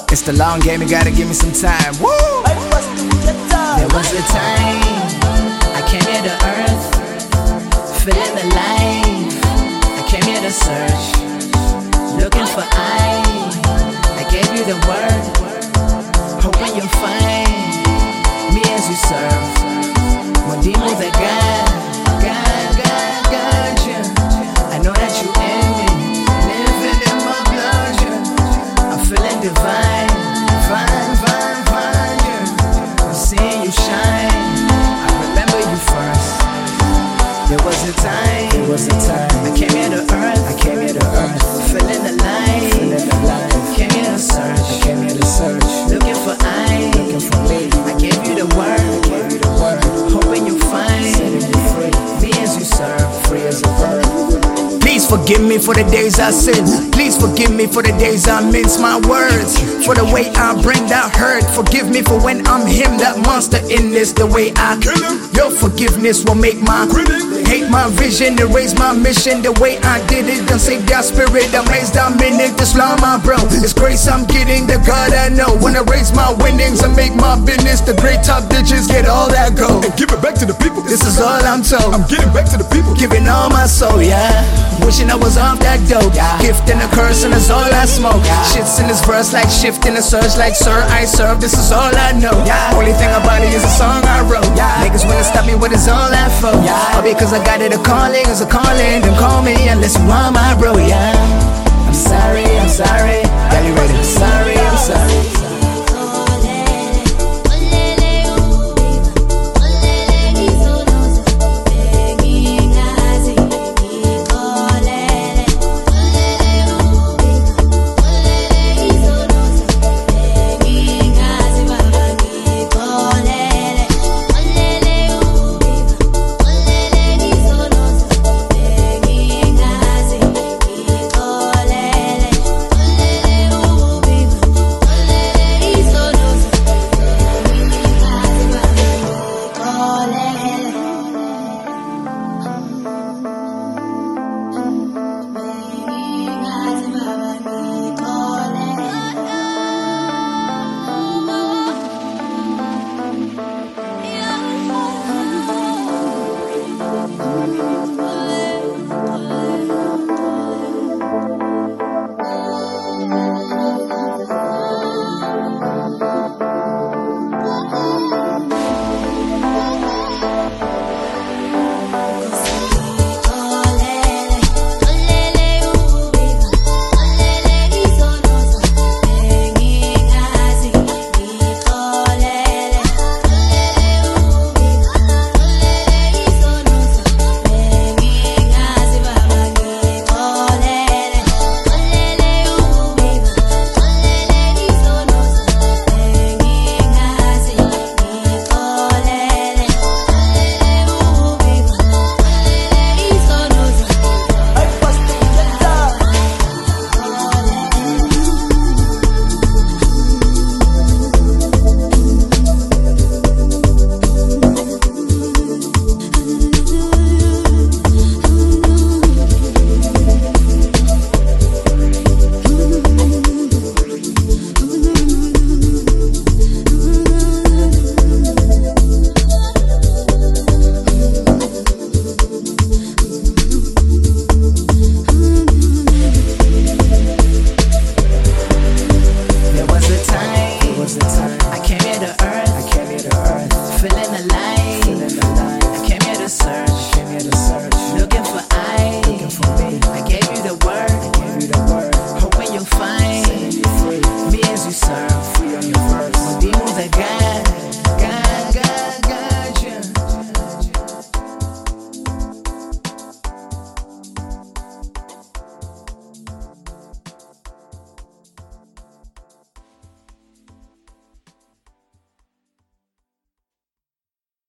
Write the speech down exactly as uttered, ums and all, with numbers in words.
It's the long game, you gotta give me some time. Woo! There was a time I came here to earth, feeling alive. I came here to search, looking for I. I gave you the word, hoping you'll find me as you serve. Modimo the God, God, God, God, yeah. I know that you in me, living in my blood, yeah. I'm feeling divine, fine, fine, fine, yeah. I'm seeing you shine. I remember you first. There was a time, there was a time I came here to earth, I came here to earth, feeling alive, feeling alive. Came here to search, I came here to search, looking for I, looking for me. I gave you the word, I gave you the word, hoping you find, setting you free, me as you serve, free as a bird. Please forgive me for the days I sin. Please forgive me for the days I mince my words, for the way I bring that hurt. Forgive me for when I'm him, that monster in this, the way I kill him. Your forgiveness will make my hate my vision, erase my mission. The way I did it, don't save that spirit. I'm raised, I'm in it, this law, my bro. It's grace I'm getting, the God I know. When I raise my winnings, I make my business. The great top digits get all that gold and give it back to the people. This is all I'm told. I'm getting back to the people, giving all my soul, yeah. Wishing I was off that dope, yeah. Gift and a curse and that's all I smoke, yeah. Shits in this verse like shift in a surge, like sir I serve. This is all I know, yeah. Only thing about it is a song I wrote, yeah. Niggas wanna stop me, what is all that for? Yeah. All because I got it, a calling is a calling. Don't call me unless you want my bro, yeah. I'm sorry, I'm sorry, yeah.